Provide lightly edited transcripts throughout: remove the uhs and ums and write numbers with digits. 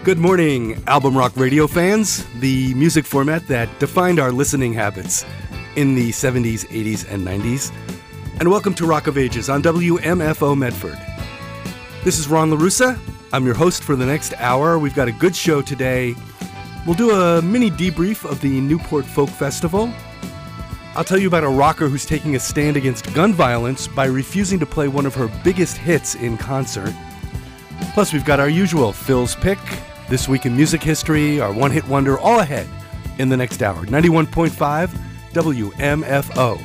Good morning, Album Rock Radio fans, the music format that defined our listening habits in the 70s, 80s, and 90s. And welcome to Rock of Ages on WMFO Medford. This is Ron LaRussa. I'm your host for the next hour. We've got a good show today. We'll do a mini debrief of the Newport Folk Festival. I'll tell you about a rocker who's taking a stand against gun violence by refusing to play one of her biggest hits in concert. Plus, we've got our usual Phil's Pick, This Week in Music History, our one-hit wonder, all ahead in the next hour. 91.5 WMFO.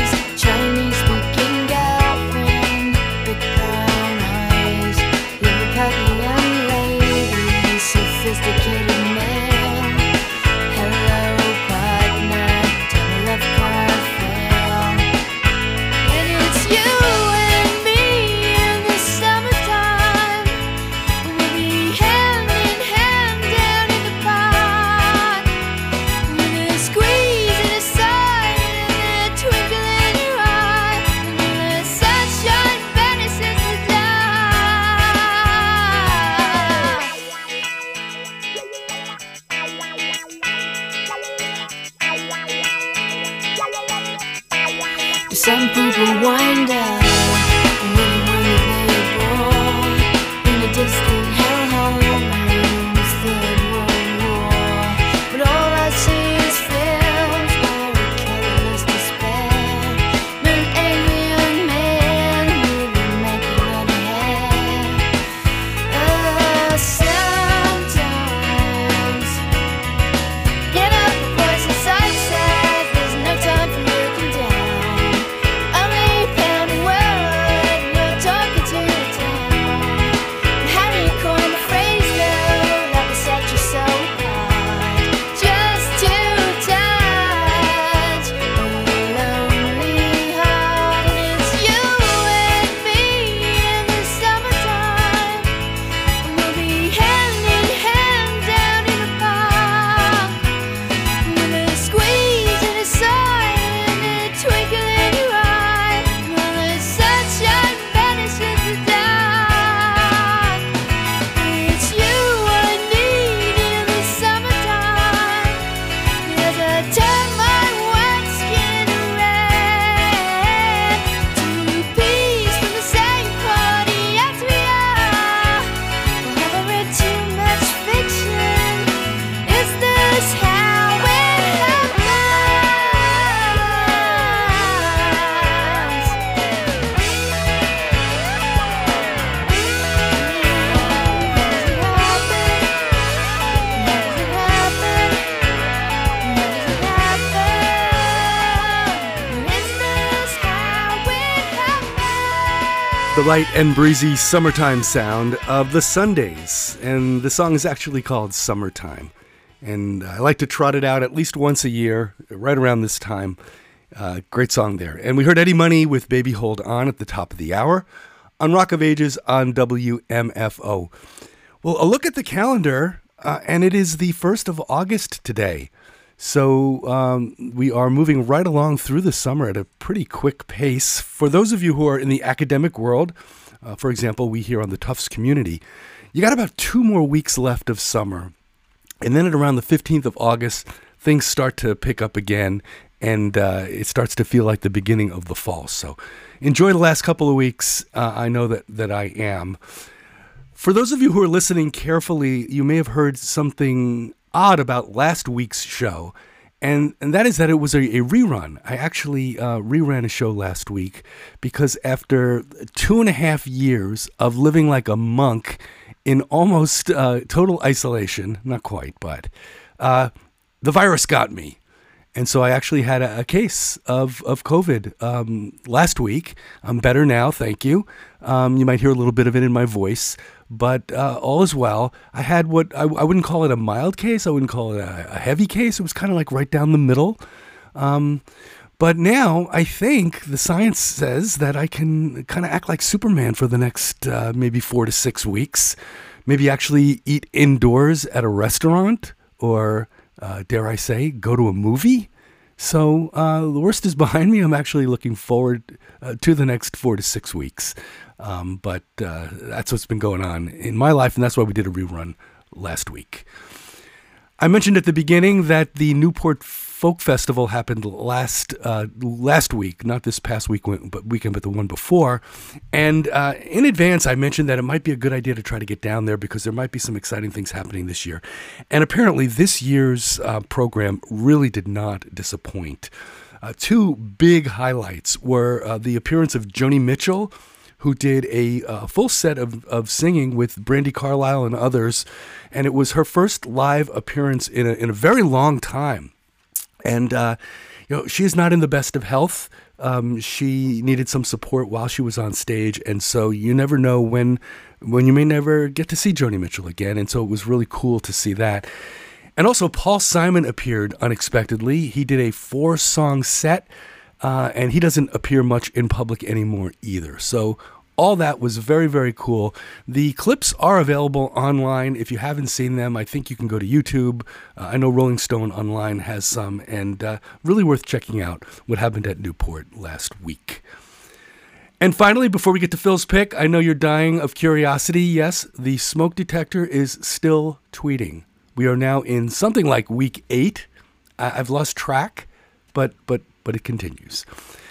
Chinese speaking girlfriend, big brown eyes. people wind up when they born in a distant hellhole in the Third World War. But all I see is films where a careless despair met an angry young man with immaculate hair. Sometimes get up, a voice inside says there's no time for looking down. Only pounding word, you're talking to the town. And how do you coin the phrase though that will set you so hard? Just to touch a lonely heart. And it's you and me in the summertime. And we'll be hand in hand down in the park. With a squeeze and a sigh and a twinkle in your eye. While the sunshine vanishes the dark. It's you I need in the summertime. As I turn my white skin red. To peace from the same party as we are. Have I read too much fiction? Is this how it happens? The light and breezy summertime sound of the Sundays. And the song is actually called Summertime. And I like to trot it out at least once a year, right around this time. Great song there. And we heard Eddie Money with Baby Hold On at the top of the hour on Rock of Ages on WMFO. Well, a look at the calendar, and it is the 1st of August today. So we are moving right along through the summer at a pretty quick pace. For those of you who are in the academic world, for example, we here on the Tufts community, you got about 2 more weeks left of summer. And then at around the 15th of August, things start to pick up again, and it starts to feel like the beginning of the fall. So enjoy the last couple of weeks. I know that I am. For those of you who are listening carefully, you may have heard something odd about last week's show, and that is that it was a rerun. I actually reran a show last week because after 2.5 years of living like a monk in almost total isolation, not quite, but the virus got me. And so I actually had a case of COVID last week. I'm better now, thank you. You might hear a little bit of it in my voice, but all is well. I had what I wouldn't call it a mild case. I wouldn't call it a heavy case. It was kind of like right down the middle. But now I think the science says that I can kind of act like Superman for the next maybe 4 to 6 weeks. Maybe actually eat indoors at a restaurant or dare I say, go to a movie. So the worst is behind me. I'm actually looking forward to the next 4 to 6 weeks. But that's what's been going on in my life, and that's why we did a rerun last week. I mentioned at the beginning that the Newport Folk Festival happened last week, not this past weekend, but the one before. And in advance, I mentioned that it might be a good idea to try to get down there because there might be some exciting things happening this year. And apparently this year's program really did not disappoint. 2 big highlights were the appearance of Joni Mitchell, who did a full set of singing with Brandi Carlile and others. And it was her first live appearance in a very long time. And, she is not in the best of health. She needed some support while she was on stage. And so you never know when you may never get to see Joni Mitchell again. And so it was really cool to see that. And also Paul Simon appeared unexpectedly. He did a 4-song set, and he doesn't appear much in public anymore either. So all that was very, very cool. The clips are available online. If you haven't seen them, I think you can go to YouTube. I know Rolling Stone Online has some, and really worth checking out what happened at Newport last week. And finally, before we get to Phil's pick, I know you're dying of curiosity. Yes, the smoke detector is still tweeting. We are now in something like week 8. I've lost track, but it continues.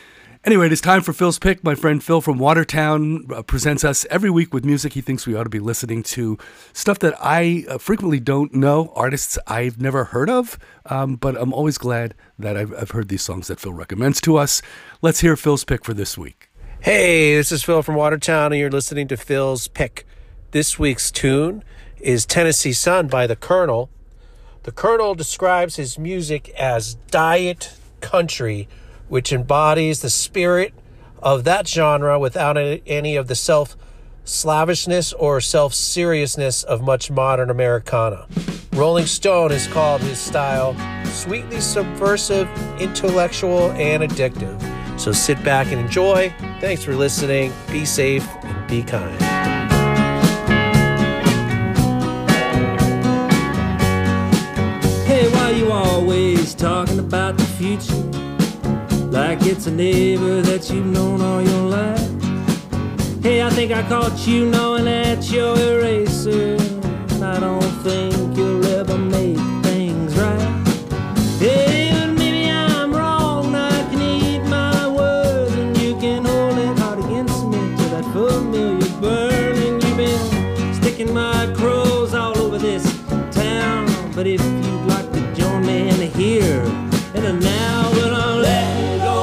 Anyway, it is time for Phil's Pick. My friend Phil from Watertown presents us every week with music he thinks we ought to be listening to. Stuff that I frequently don't know, artists I've never heard of, but I'm always glad that I've heard these songs that Phil recommends to us. Let's hear Phil's Pick for this week. Hey, this is Phil from Watertown, and you're listening to Phil's Pick. This week's tune is Tennessee Sun by The Colonel. The Colonel describes his music as diet country, which embodies the spirit of that genre without any of the self-slavishness or self-seriousness of much modern Americana. Rolling Stone has called his style sweetly subversive, intellectual, and addictive. So sit back and enjoy. Thanks for listening. Be safe and be kind. Hey, why you always talking about the future? Like it's a neighbor that you've known all your life. Hey, I think I caught you knowing that you're eraser. I don't think you'll ever make things right. Hey, but maybe I'm wrong. I can eat my words and you can hold it hard against me till that familiar burning. You've been sticking my crows all over this town. But if you'd like to join me in here and a now, but I'll let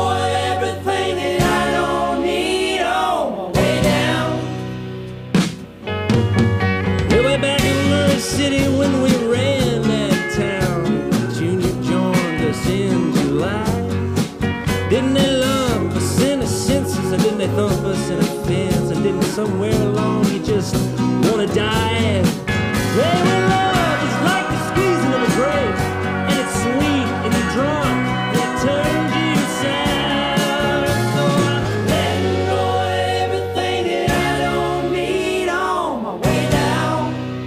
city when we ran that town. Junior joined us in July. Didn't they love us in the senses, and didn't they thump us in the fence, and didn't somewhere along you just wanna die? Hey, when love is like the squeezing of a grape, and it's sweet and you're drunk and it turns you sour. So I'm letting go of everything that I don't need on my way down.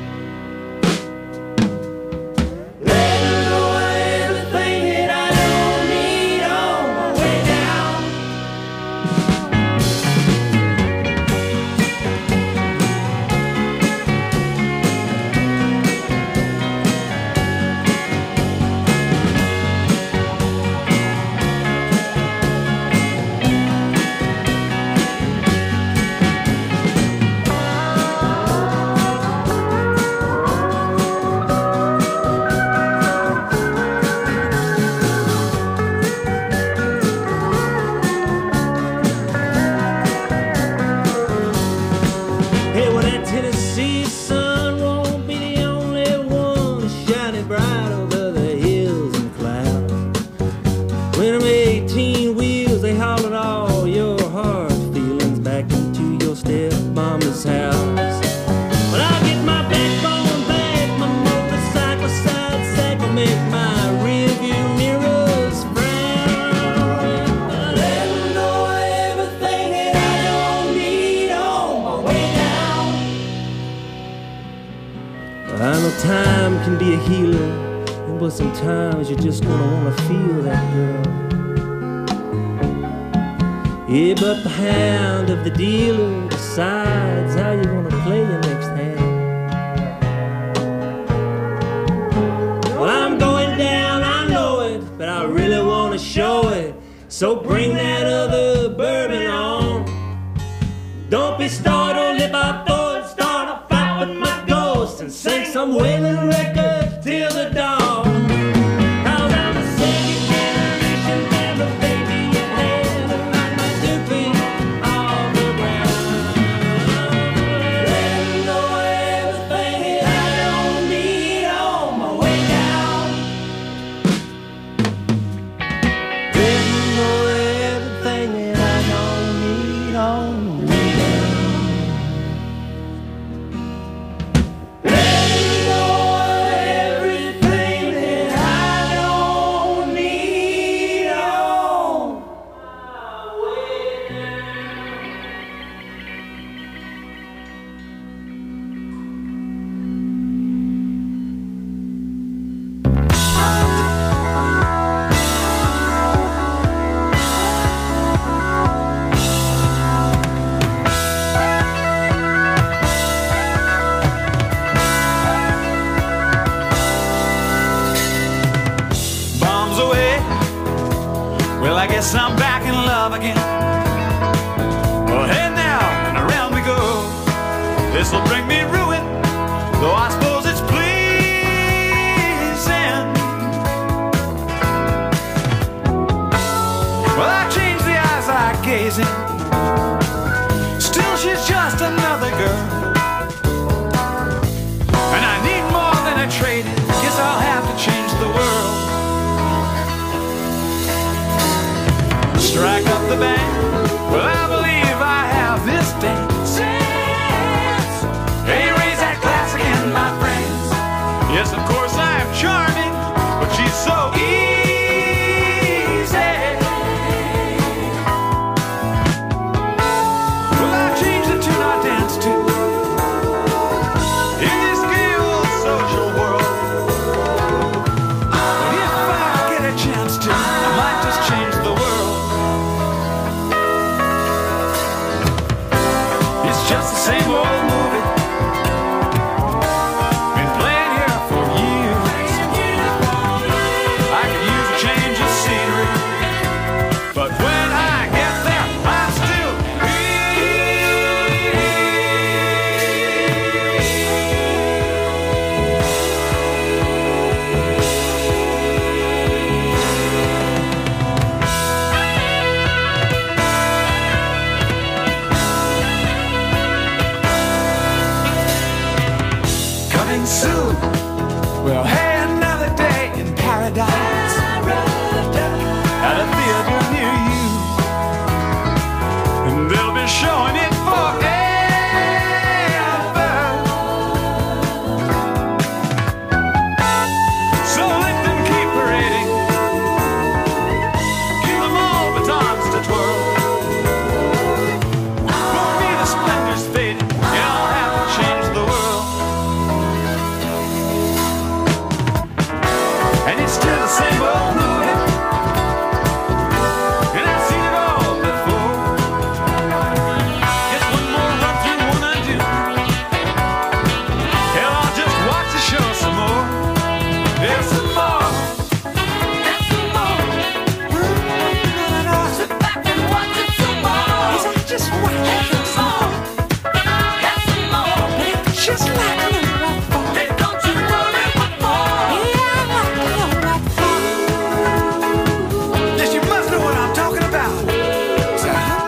Tennessee sun won't be the only one shining bright over the hills and clouds. When I'm 18 wheels, they hauled all your hard feelings back into your stepmama's house. But I'll get my backbone back, my motorcycle side sack will make my rearview mirrors frown. Letting go of everything that I don't need on my way down. I know time can be a healer, but sometimes you're just gonna wanna feel that, girl. Yeah, but the hand of the dealer decides how you wanna play your next hand. Well, I'm going down, I know it, but I really wanna show it. So bring that other bourbon on. Don't be startled if I throw it, start a fight with my ghost and sing some wailing record till the dawn. Cause I'm a second generation member, baby, in hand, and like my 2 feet off the ground. Letting go of everything that I don't need on my way down. Letting go of everything Still, she's just another girl. And I need more than a trade. Guess I'll have to change the world. Strike up the band. Well, I believe I have this dance. Hey, raise that glass again, my friends. Yes, of course I am charming, but she's so easy. Well, I changed the tune I dance to in this gay old social world. But if I get a chance to, I might just change the world. It's just the same old movie. Been playing here for years. I could use a change of scenery, but when I get there, I'm still coming soon. Well, hey, another day in paradise at a theater near you, and they'll be showing it forever. So let them keep parading, give them all batons to twirl. For me, the splendor's fading, and I'll have to change the world. And it's still the same old movie, and I've seen it all before. Just one more run through, one undo. Hell, I'll just watch the show some more. There's some more. There's some more. Sit back and watch it some more. Yes, I just watch it some more. There's some more. It's just like a little rock ball. Hey, don't you worry what for. Yes, you must know what I'm talking about. So,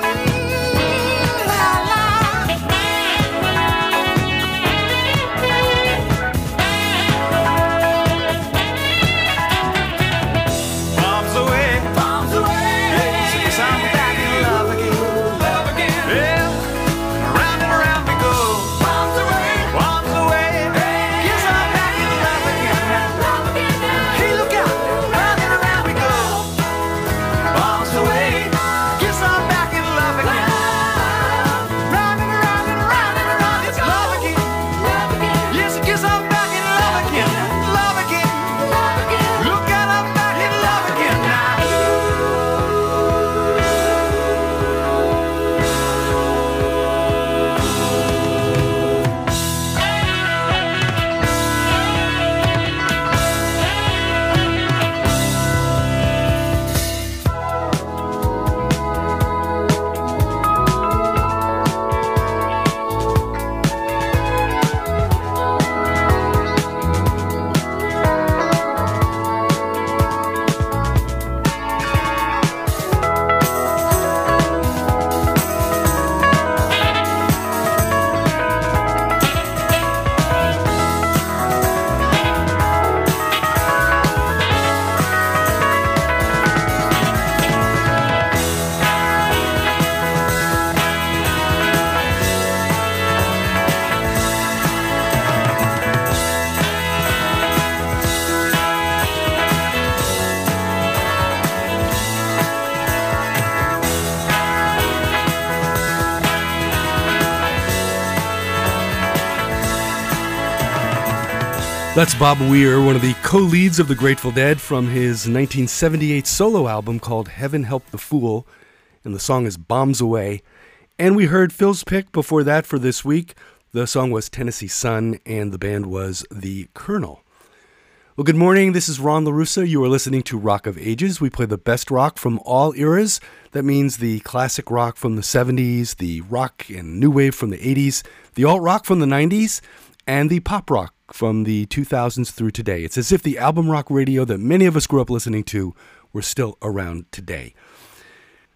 la, la. Bombs away, bombs away. Hey, yes, I'm back in love again, love again. Yeah, around and around we go. Bombs away, bombs away. Hey, yes, I'm back in love again, love again. Hey, look out, round and around we go. Bombs away, guess I'm back in love again. Round and around and around and around, it's love again. Yes, I guess I'm back in love again. Love again. Look out, I'm back in love again now. That's Bob Weir, one of the co-leads of the Grateful Dead, from his 1978 solo album called Heaven Help the Fool, and the song is Bombs Away. And we heard Phil's pick before that for this week. The song was Tennessee Sun, and the band was The Colonel. Well, good morning. This is Ron LaRussa. You are listening to Rock of Ages. We play the best rock from all eras. That means the classic rock from the 70s, the rock and new wave from the 80s, the alt-rock from the 90s, and the pop rock from the 2000s through today. It's as if the album rock radio that many of us grew up listening to were still around today.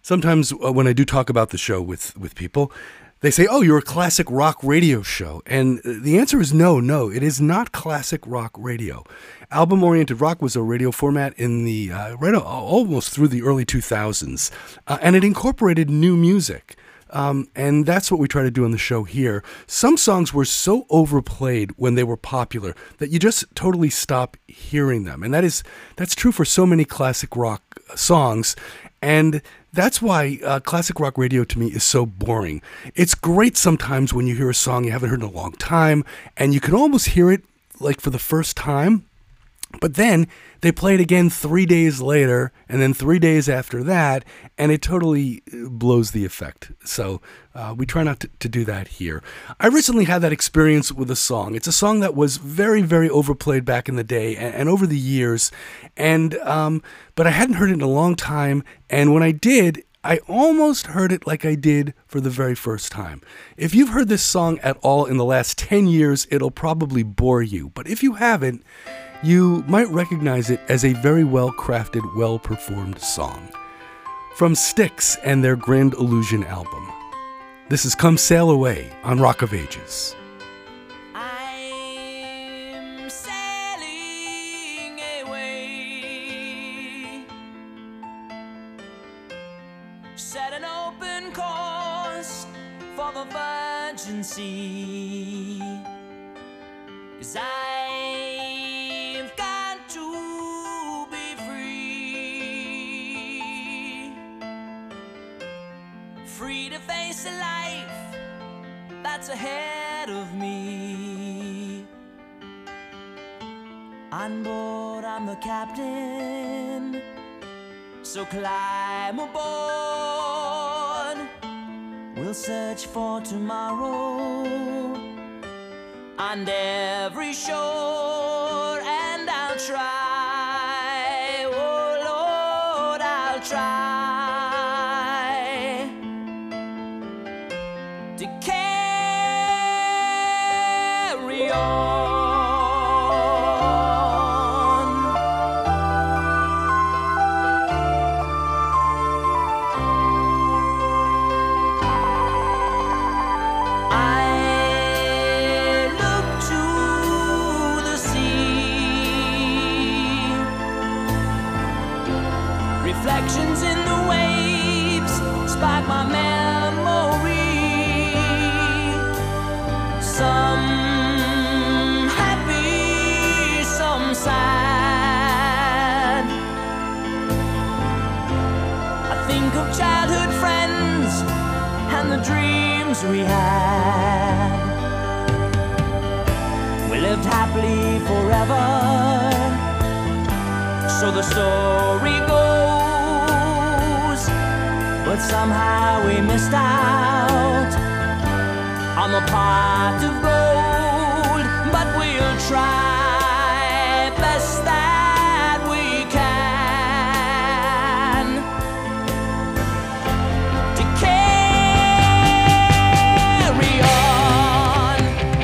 Sometimes when I do talk about the show with people, they say, "Oh, you're a classic rock radio show." And the answer is no, it is not classic rock radio. Album-oriented rock was a radio format in the almost through the early 2000s, and it incorporated new music. And that's what we try to do on the show here. Some songs were so overplayed when they were popular that you just totally stop hearing them. And that's true for so many classic rock songs. And that's why classic rock radio to me is so boring. It's great sometimes when you hear a song you haven't heard in a long time, and you can almost hear it like for the first time. But then they play it again 3 days later, and then 3 days after that, and it totally blows the effect. So we try not to do that here. I recently had that experience with a song. It's a song that was very, very overplayed back in the day and over the years, and but I hadn't heard it in a long time, and when I did, I almost heard it like I did for the very first time. If you've heard this song at all in the last 10 years, it'll probably bore you. But if you haven't, you might recognize it as a very well-crafted, well-performed song. From Styx and their Grand Illusion album. This is Come Sail Away on Rock of Ages. I'm sailing away, set an open course for the virgin sea, 'cause I've got to be free, free to face a life that's ahead of me. On board, I'm the captain, so climb aboard. We'll search for tomorrow on every shore, and I'll try, oh Lord, I'll try to carry on. I look to the sea, reflections in the waves spark my memory. Some happy, some sad. I think of childhood friends and the dreams we had. We lived happily forever, so the story goes. But somehow we missed out on the pot of gold. But we'll try best that we can to carry on.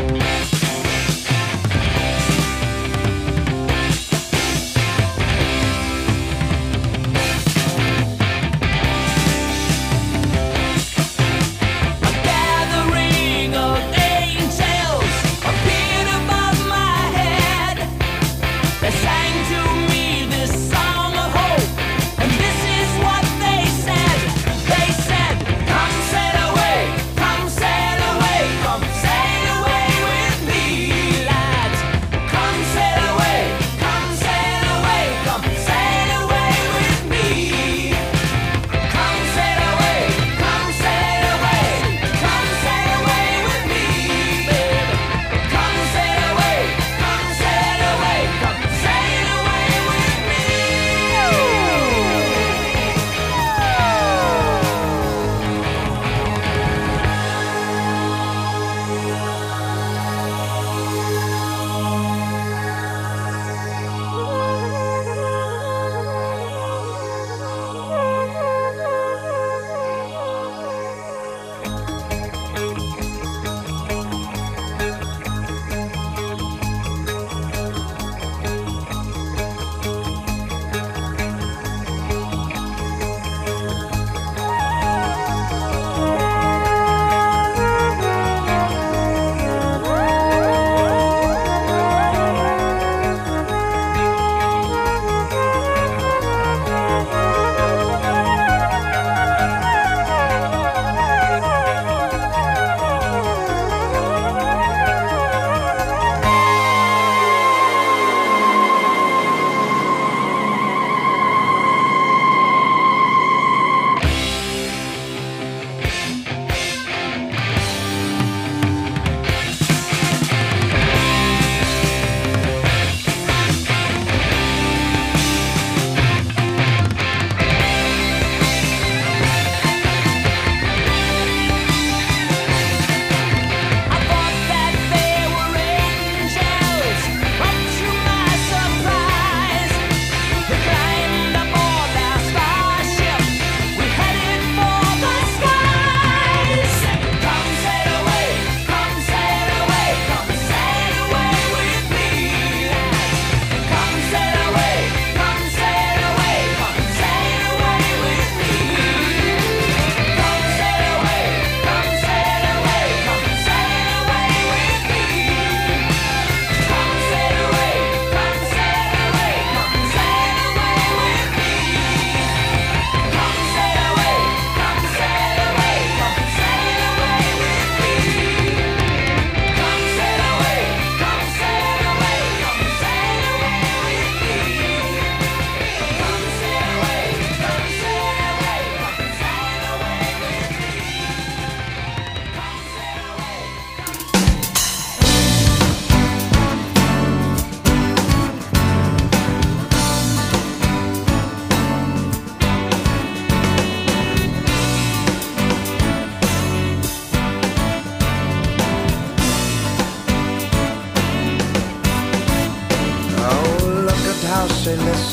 A gathering of angels appeared above my head. They sang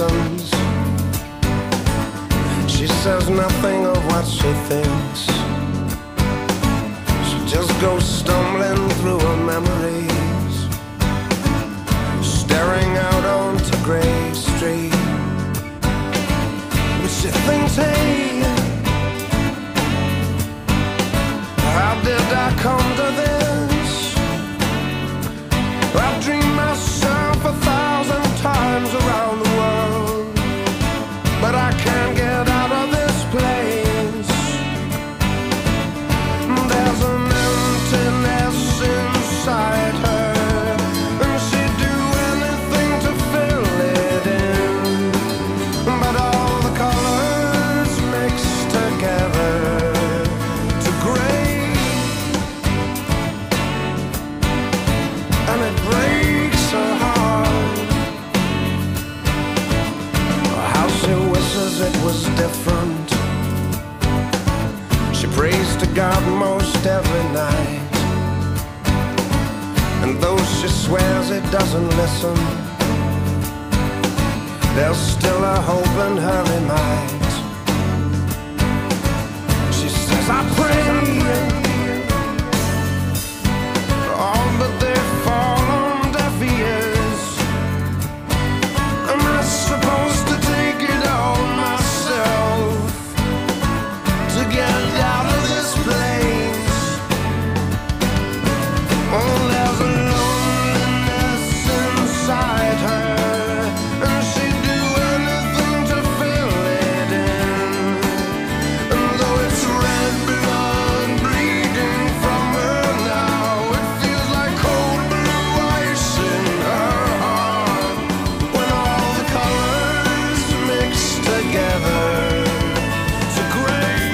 listens. She says nothing of what she thinks. She just goes stumbling through her memories, staring out onto Grey Street. But she thinks, hey, how did I come to this? I've dreamed myself 1,000 times around the world, but I can't get out of this place. There's an emptiness inside her, and she'd do anything to fill it in. But all the colors mixed together to gray, and it breaks her heart. How she wishes it was different. She prays to God most every night, and though she swears it doesn't listen, there's still a hope in her he might. She says, I pray, all but they fall on deaf ears. Am I supposed to take it on myself to get out of this place? Oh, there's a loneliness inside her, and she'd do anything to fill it in. And though it's red blood bleeding from her now, it feels like cold blue ice in her heart. When all the colors mix together to gray,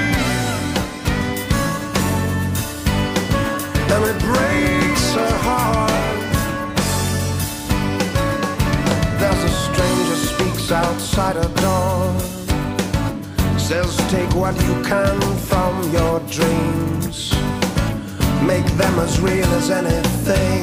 and it breaks her heart. There's a stranger speaks outside her door, says take what you can from your dreams, make them as real as anything.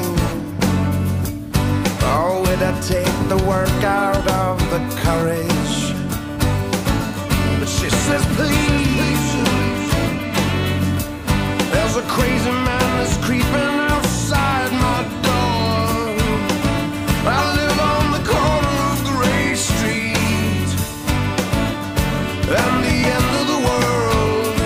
Oh, it'd take the work out of the courage, but she says please, there's a crazy man that's creeping outside my door. I live on the corner of Grey Street and the end of the world.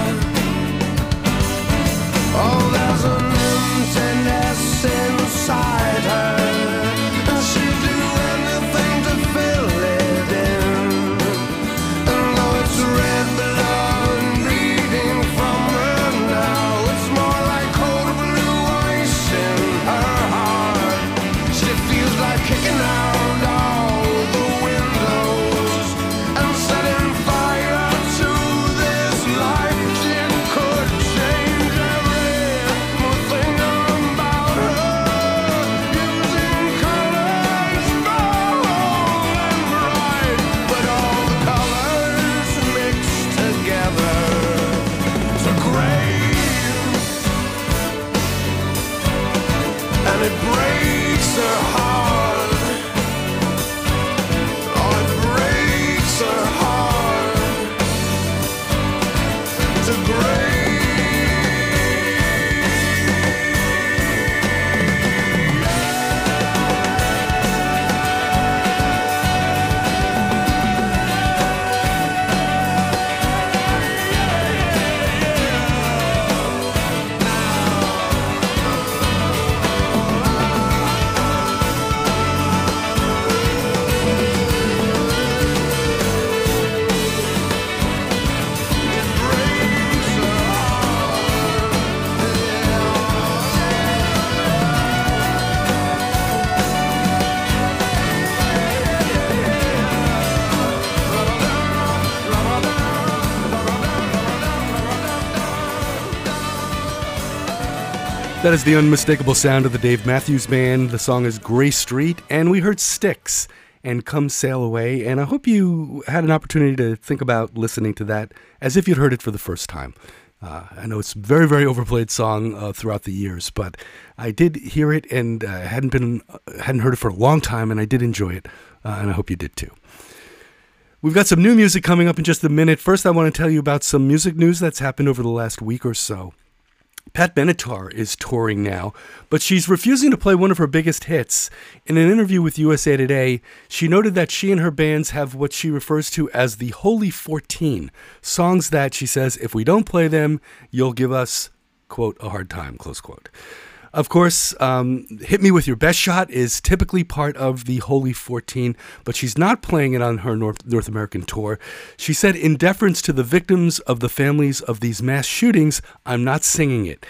Oh, there's an emptiness inside her, and she'd do anything to fill it in. And though it's red blood bleeding from her now, it's more like cold blue ice in her heart. She feels like kicking out all the windows and setting fire to this life. It could change everything about her, using colors bold and bright, but all the colors mixed together to gray, and it breaks her heart. Oh, it breaks her heart to gray. That is the unmistakable sound of the Dave Matthews Band. The song is Grey Street, and we heard Styx and Come Sail Away, and I hope you had an opportunity to think about listening to that as if you'd heard it for the first time. I know it's a very, very overplayed song throughout the years, but I did hear it and hadn't heard it for a long time, and I did enjoy it, and I hope you did too. We've got some new music coming up in just a minute. First, I want to tell you about some music news that's happened over the last week or so. Pat Benatar is touring now, but she's refusing to play one of her biggest hits. In an interview with USA Today, she noted that she and her bands have what she refers to as the Holy 14, songs that, she says, if we don't play them, you'll give us, quote, a hard time, close quote. Of course, Hit Me With Your Best Shot is typically part of the Holy 14, but she's not playing it on her North American tour. She said, in deference to the victims of the families of these mass shootings, I'm not singing it.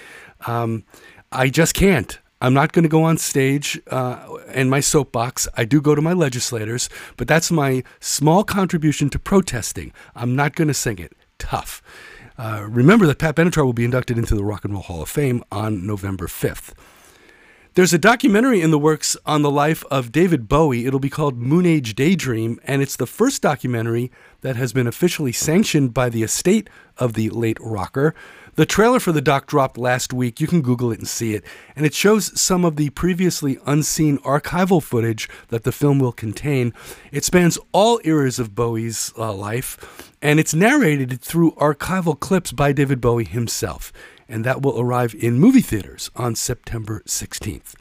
I just can't. I'm not going to go on stage and my soapbox. I do go to my legislators, but that's my small contribution to protesting. I'm not going to sing it. Tough. Remember that Pat Benatar will be inducted into the Rock and Roll Hall of Fame on November 5th. There's a documentary in the works on the life of David Bowie. It'll be called Moon Age Daydream, and it's the first documentary that has been officially sanctioned by the estate of the late rocker. The trailer for the doc dropped last week. You can Google it and see it. And it shows some of the previously unseen archival footage that the film will contain. It spans all eras of Bowie's life, and it's narrated through archival clips by David Bowie himself. And that will arrive in movie theaters on September 16th.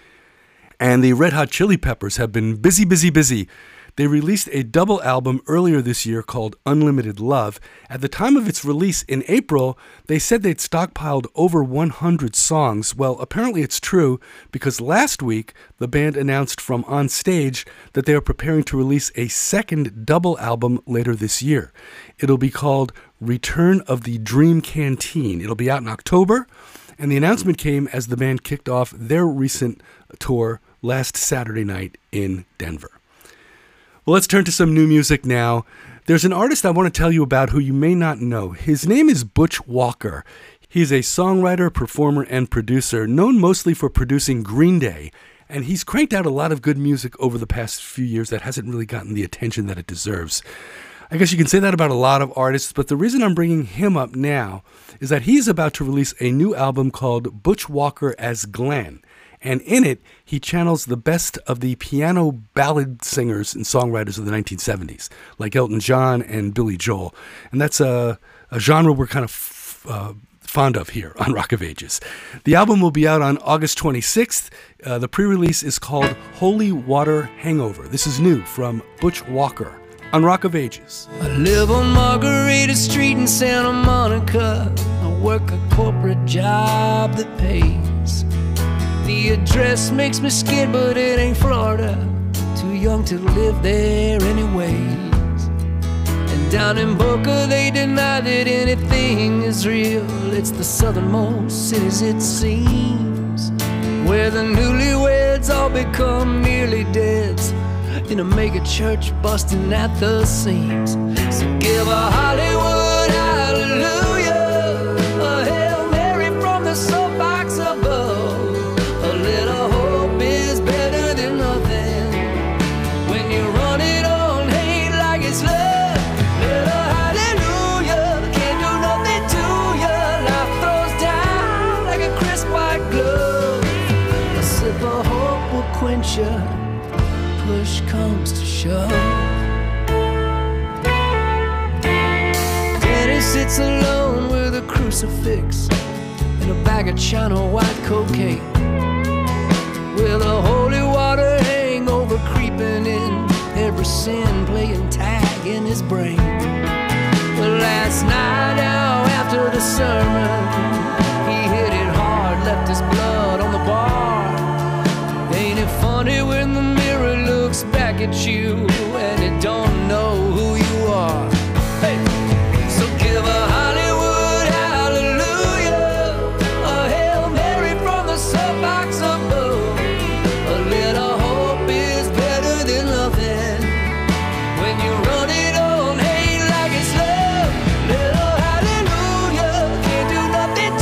And the Red Hot Chili Peppers have been busy. They released a double album earlier this year called Unlimited Love. At the time of its release in April, they said they'd stockpiled over 100 songs. Well, apparently it's true, because last week the band announced from On Stage that they are preparing to release a second double album later this year. It'll be called Return of the Dream Canteen. It'll be out in October, and the announcement came as the band kicked off their recent tour last Saturday night in Denver. Well, let's turn to some new music now. There's an artist I want to tell you about who you may not know. His name is Butch Walker. He's a songwriter, performer, and producer, known mostly for producing Green Day. And he's cranked out a lot of good music over the past few years that hasn't really gotten the attention that it deserves. I guess you can say that about a lot of artists, but the reason I'm bringing him up now is that he's about to release a new album called Butch Walker as Glenn. And in it, he channels the best of the piano ballad singers and songwriters of the 1970s, like Elton John and Billy Joel. And that's a genre we're kind of fond of here on Rock of Ages. The album will be out on August 26th. The pre-release is called Holy Water Hangover. This is new from Butch Walker on Rock of Ages. I live on Margarita Street in Santa Monica. I work a corporate job that pays. The address makes me scared, but it ain't Florida. Too young to live there anyways. And down in Boca they deny that anything is real. It's the southernmost cities it seems, where the newlyweds all become nearly deads in a mega church busting at the seams. So give a Hollywood hallelujah, a Hail Mary from the soapbox above. A little hope is better than nothing when you run it on hate like it's love. Little hallelujah can't do nothing to you. Life throws down like a crisp white glove. A sip of hope will quench you, push comes to shove. Danny sits alone with a crucifix and a bag of China white cocaine, with a holy water hangover creeping in, every sin playing tag in his brain. But last night out after the sermon, he hit it hard, left his blood on the bar. Ain't it funny when the mirror looks back at you and it don't know who you are? Hey, so give a Hollywood hallelujah, a Hail Mary from the soapbox above. A little hope is better than nothing when you run it on hate like it's love. Little hallelujah can't do nothing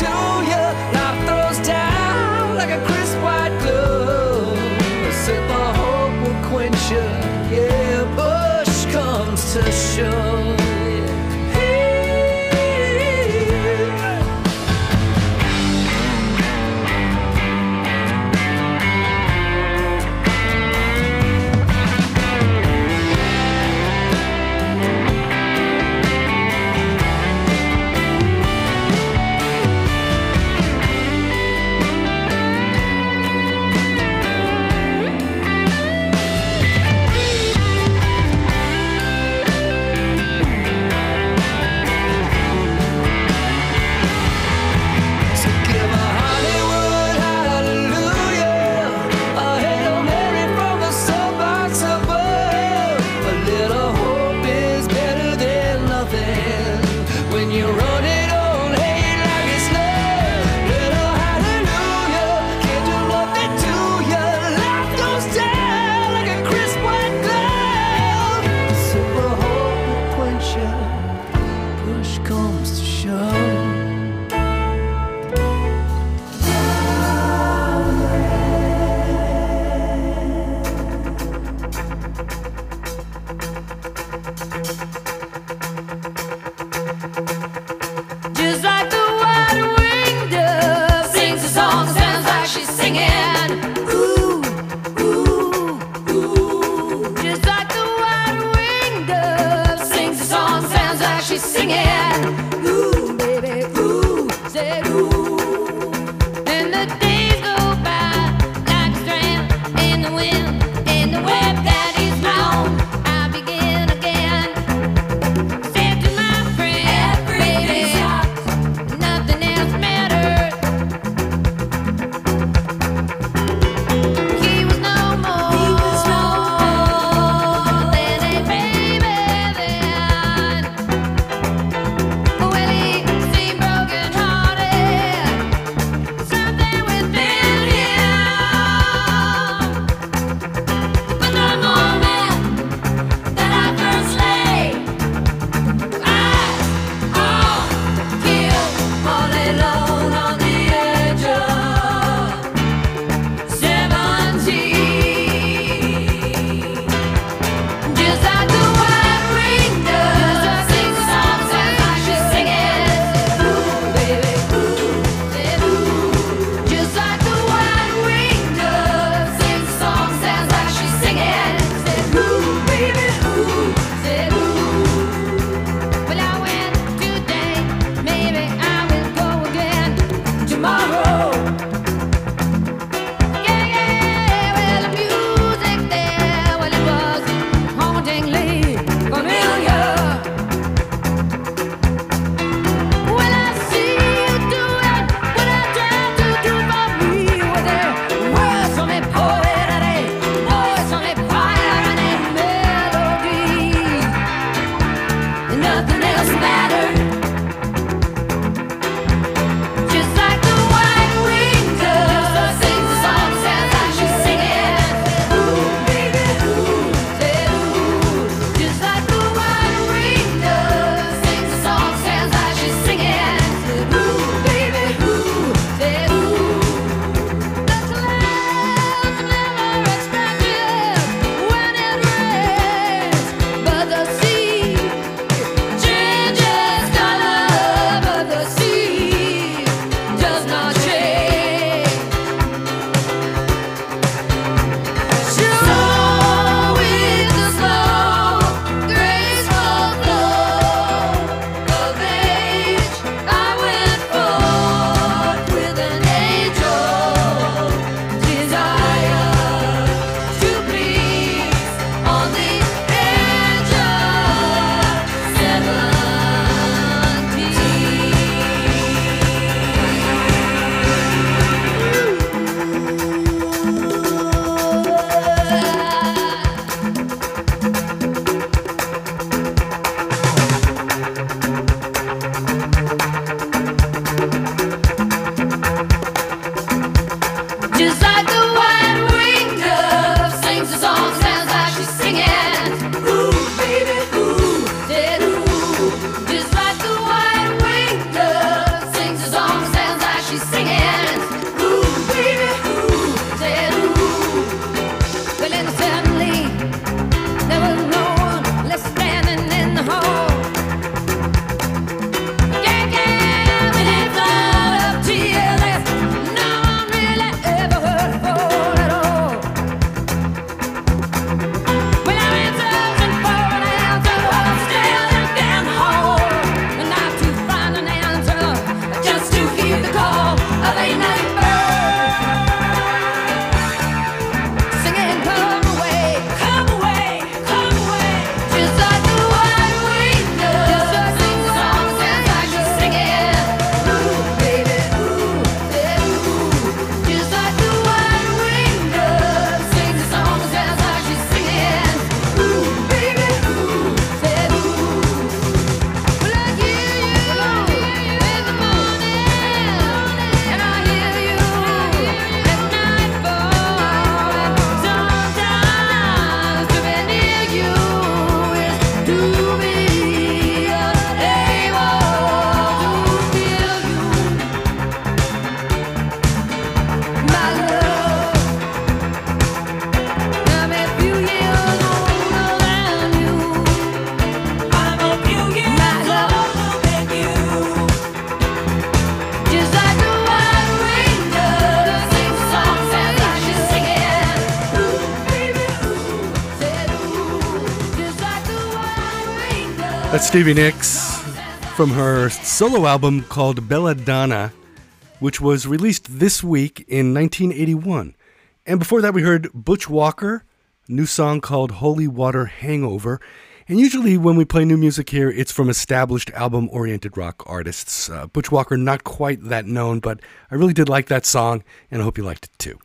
That's Stevie Nicks from her solo album called Belladonna, which was released this week in 1981. And before that, we heard Butch Walker, a new song called Holy Water Hangover. And usually when we play new music here, it's from established album-oriented rock artists. Butch Walker, not quite that known, but I really did like that song, and I hope you liked it too.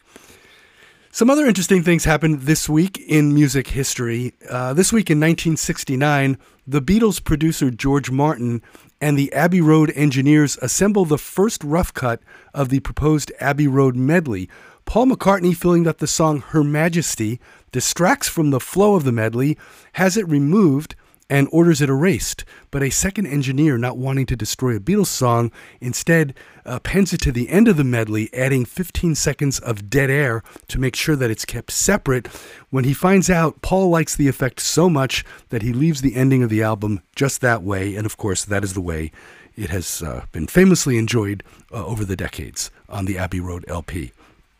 Some other interesting things happened this week in music history. This week in 1969, the Beatles producer George Martin and the Abbey Road engineers assembled the first rough cut of the proposed Abbey Road medley. Paul McCartney, feeling that the song Her Majesty distracts from the flow of the medley, has it removed and orders it erased. But a second engineer, not wanting to destroy a Beatles song, instead appends it to the end of the medley, adding 15 seconds of dead air to make sure that it's kept separate. When he finds out, Paul likes the effect so much that he leaves the ending of the album just that way, and of course that is the way it has been famously enjoyed over the decades on the Abbey Road LP.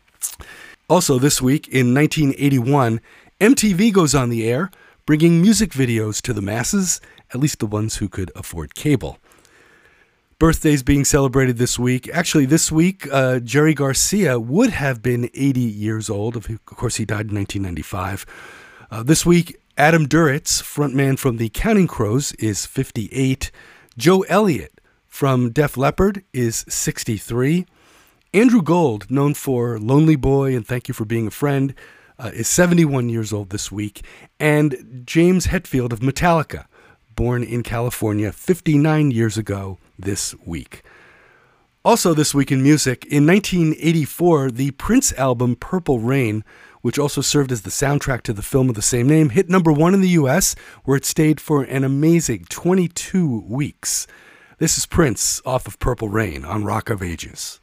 Also this week in 1981, MTV goes on the air, bringing music videos to the masses, at least the ones who could afford cable. Birthdays being celebrated this week. Actually, this week, Jerry Garcia would have been 80 years old. Of course, he died in 1995. This week, Adam Duritz, frontman from the Counting Crows, is 58. Joe Elliott from Def Leppard is 63. Andrew Gold, known for Lonely Boy and Thank You for Being a Friend, is 71 years old this week. And James Hetfield of Metallica, born in California 59 years ago this week. Also this week in music, in 1984, the Prince album Purple Rain, which also served as the soundtrack to the film of the same name, hit number 1 in the U.S., where it stayed for an amazing 22 weeks. This is Prince off of Purple Rain on Rock of Ages.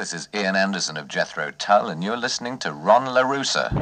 This is Ian Anderson of Jethro Tull, and you're listening to Ron LaRussa.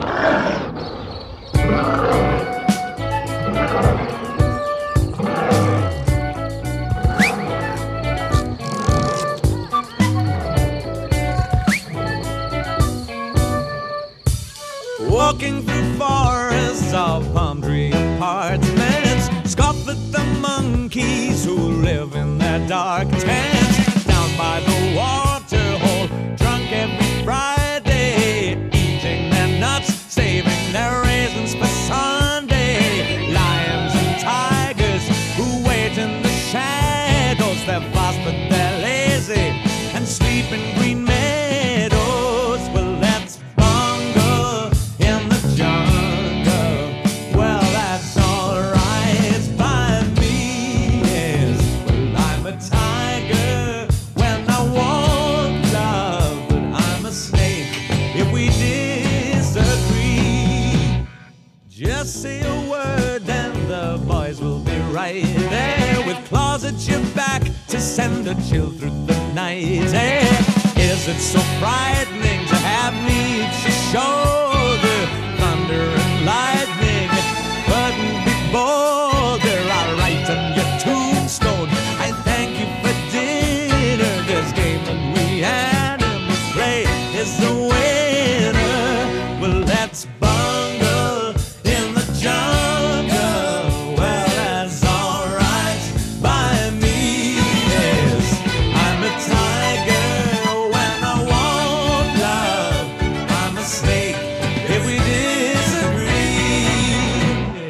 Walking through forests of palm tree apartments, scoff at the monkeys who live in their dark tents. Down by the water hole, drunk every Friday, eating their nuts, saving their raisins for Sunday. Lions and tigers who wait in the shadows, they're fast but they're lazy and sleep in green meadows. Well, let's bungle in the jungle. Well, that's alright by me. Yes, well, I'm a tiger when I want love, but I'm a snake if we disagree. Just say a word and the boys will be right there with claws at your back to send a chill through the night. Hey, is it so frightening to have me at your shoulder? Thunder and lightning couldn't be bolder. I'll write on your tombstone, I thank you for dinner. This game that we animals play is the winner. Well, let's bungle in the jungle. Well, that's alright by me. Yes, I'm a tiger when I want love. I'm a snake if we disagree.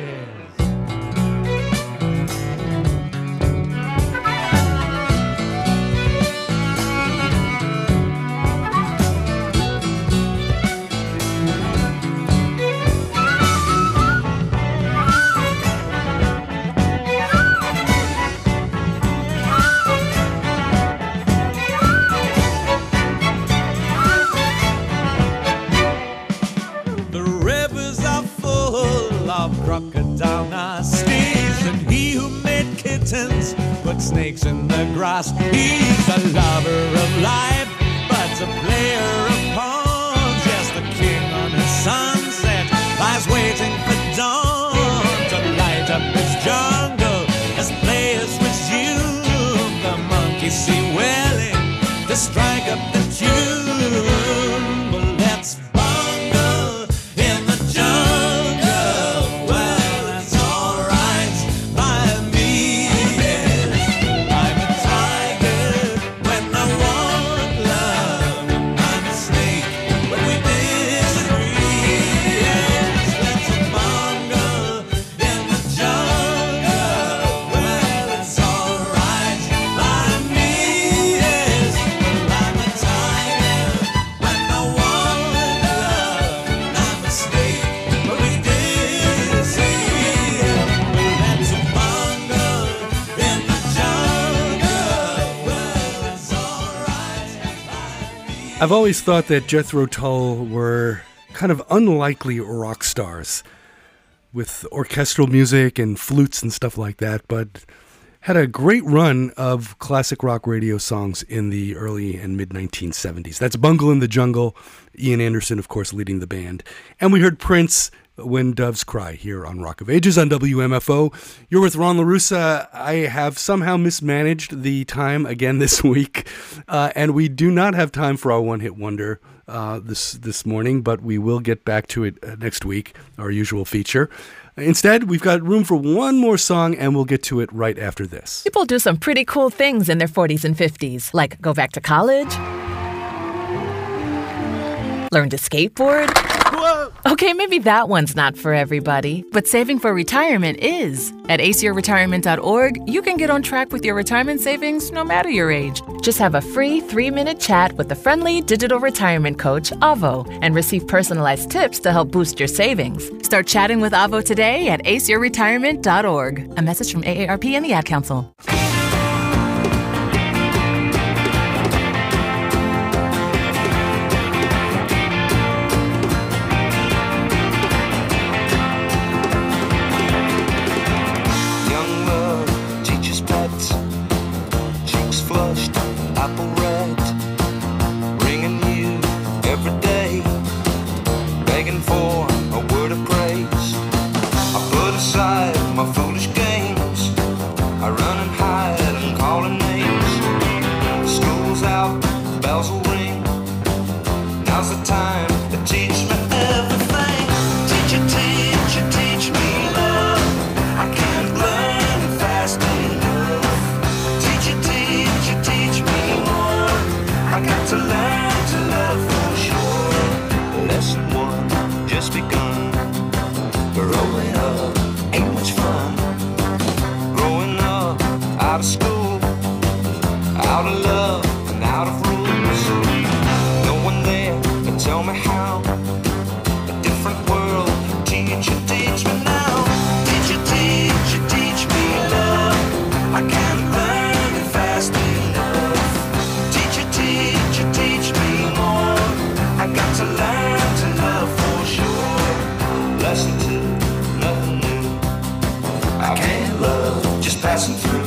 Yes. The rivers are full of crocodile nasties, and he who made kittens put snakes in the grass. He's a lover of life, but a player of pawns. Yes, the king on his sunset lies waiting for dawn to light up his jungle as players resume. The monkeys see willing to strike up the tune. Well, let's bungle in the jungle. Well, that's alright by me. Yes, I'm a tiger when I want love. I'm a snake when we disagree. Yes, let's bungle in the jungle. Well, it's alright by me. Yes, well, I'm a tiger when I want love. I'm a snake when we disagree. Well, let's bungle in the jungle. Well, it's alright by me. I've always thought that Jethro Tull were kind of unlikely rock stars with orchestral music and flutes and stuff like that, but had a great run of classic rock radio songs in the early and mid 1970s. That's Bungle in the Jungle, Ian Anderson, of course, leading the band. And we heard Prince, When Doves Cry, here on Rock of Ages on WMFO. You're with Ron LaRussa. I have somehow mismanaged the time again this week, and we do not have time for our one-hit wonder this morning, but we will get back to it next week, our usual feature. Instead, we've got room for one more song, and we'll get to it right after this. People do some pretty cool things in their 40s and 50s, like go back to college, learn to skateboard. Whoa! Okay, maybe that one's not for everybody, but saving for retirement is. At aceyourretirement.org, you can get on track with your retirement savings no matter your age. Just have a free 3-minute chat with the friendly digital retirement coach, Avo, and receive personalized tips to help boost your savings. Start chatting with Avo today at aceyourretirement.org. A message from AARP and the Ad Council. Cheeks flushed, apple red, ringing out of school, out of love and out of rules. No one there can tell me how. A different world. Teacher, teach me now. Teacher, teach me love. I can't learn it fast enough. Teacher, teach me more. I got to learn to love for sure. Lesson 2, nothing new. I can't love, just passing through.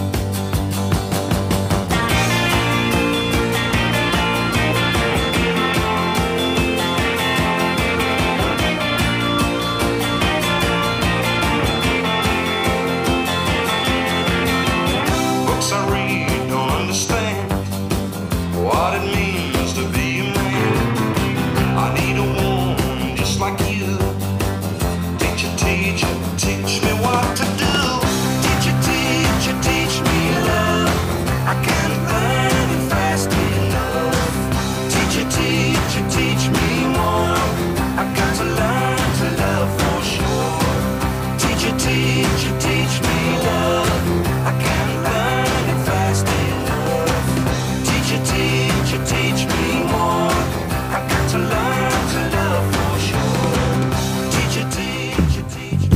Books I read don't understand what it means to be a man. I need a woman just like you. Teacher, teach me what to do. Teacher, teach me love. I can't learn it fast enough. Teacher, teach me more. I got to learn to love for sure. Teacher, teach me love. I can't learn it fast enough. Teacher, teach me more. I got to learn to love for sure. Teacher, teach me.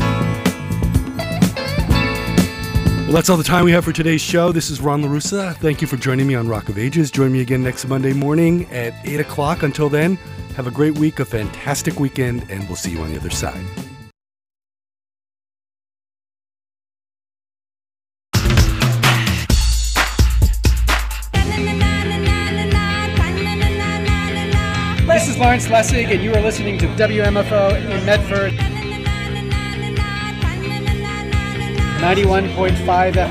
Well, that's all the time we have for today's show. This is Ron LaRussa. Thank you for joining me on Rock of Ages. Join me again next Monday morning at 8 o'clock. Until then, have a great week, a fantastic weekend, and we'll see you on the other side. This is Lawrence Lessig, and you are listening to WMFO in Medford, 91.5 FM.